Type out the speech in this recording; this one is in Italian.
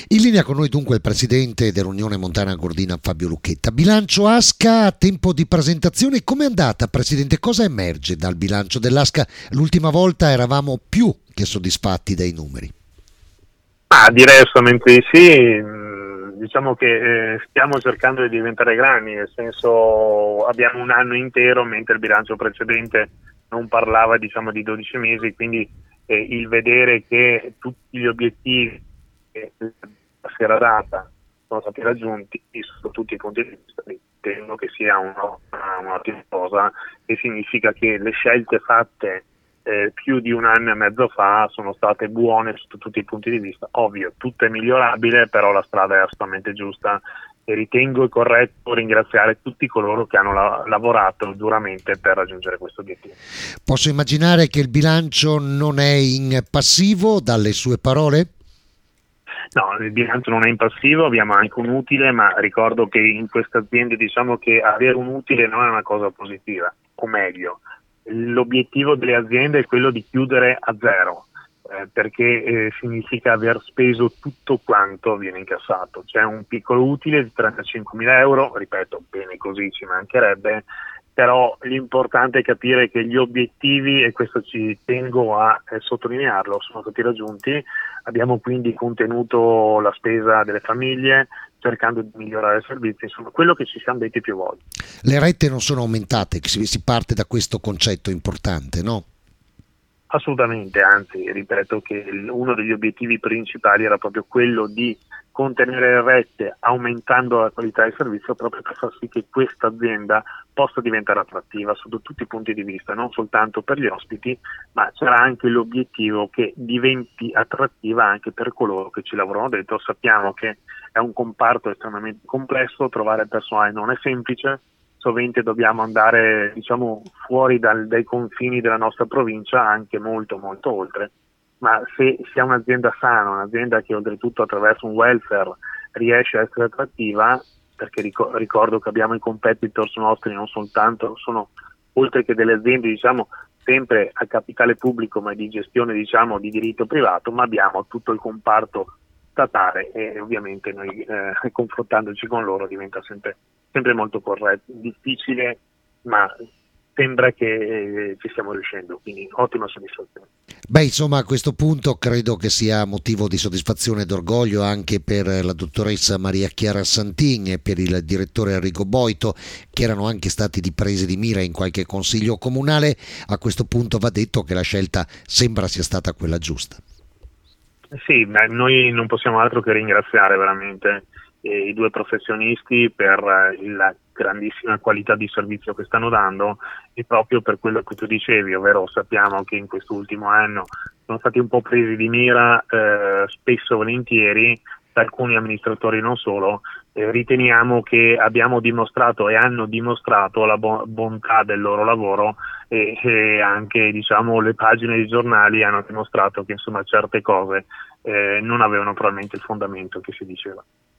In linea con noi dunque il presidente dell'Unione Montana Gordina Fabio Lucchetta. Bilancio ASCA, tempo di presentazione. Com'è andata, presidente? Cosa emerge dal bilancio dell'ASCA? L'ultima volta eravamo più che soddisfatti dai numeri. Direi assolutamente di sì. Diciamo che stiamo cercando di diventare grandi, nel senso abbiamo un anno intero, mentre il bilancio precedente non parlava, diciamo, di 12 mesi, quindi il vedere che tutti gli obiettivi che si era data sono stati raggiunti su tutti i punti di vista, ritengo che sia un'ottima cosa, che significa che le scelte fatte più di un anno e mezzo fa sono state buone sotto tutti i punti di vista. Ovvio, tutto è migliorabile, però la strada è assolutamente giusta e ritengo corretto ringraziare tutti coloro che hanno lavorato duramente per raggiungere questo obiettivo. Posso immaginare che il bilancio non è in passivo dalle sue parole? No, il bilancio non è in passivo, abbiamo anche un utile, ma ricordo che in queste aziende diciamo che avere un utile non è una cosa positiva, o meglio, l'obiettivo delle aziende è quello di chiudere a zero, perché significa aver speso tutto quanto viene incassato. C'è un piccolo utile di 35.000 euro, ripeto, bene così, ci mancherebbe, però l'importante è capire che gli obiettivi, e questo ci tengo a sottolinearlo, sono stati raggiunti. Abbiamo quindi contenuto la spesa delle famiglie, cercando di migliorare i servizi, insomma, quello che ci siamo detti più volte. Le rette non sono aumentate, si parte da questo concetto importante, no? Assolutamente, anzi, ripeto che uno degli obiettivi principali era proprio quello di contenere le rette aumentando la qualità del servizio, proprio per far sì che questa azienda possa diventare attrattiva sotto tutti i punti di vista, non soltanto per gli ospiti, ma c'era anche l'obiettivo che diventi attrattiva anche per coloro che ci lavorano dentro. Sappiamo che è un comparto estremamente complesso, trovare personale non è semplice, sovente dobbiamo andare, diciamo, fuori dai confini della nostra provincia, anche molto molto oltre, ma se si ha un'azienda sana, un'azienda che oltretutto attraverso un welfare riesce a essere attrattiva, perché ricordo che abbiamo i competitors nostri, non soltanto, sono oltre che delle aziende, diciamo, sempre a capitale pubblico ma di gestione, diciamo, di diritto privato, ma abbiamo tutto il comparto statale e ovviamente noi confrontandoci con loro diventa sempre molto corretto, difficile, ma sembra che ci stiamo riuscendo, quindi ottima soddisfazione. Beh, insomma, a questo punto credo che sia motivo di soddisfazione e d'orgoglio anche per la dottoressa Maria Chiara Santin e per il direttore Enrico Boito, che erano anche stati di prese di mira in qualche consiglio comunale. A questo punto va detto che la scelta sembra sia stata quella giusta. Sì, noi non possiamo altro che ringraziare veramente i due professionisti per la grandissima qualità di servizio che stanno dando e proprio per quello che tu dicevi, ovvero sappiamo che in quest'ultimo anno sono stati un po' presi di mira spesso e volentieri da alcuni amministratori, non solo. Riteniamo che abbiamo dimostrato e hanno dimostrato la bontà del loro lavoro e anche, diciamo, le pagine dei giornali hanno dimostrato che insomma certe cose non avevano probabilmente il fondamento che si diceva.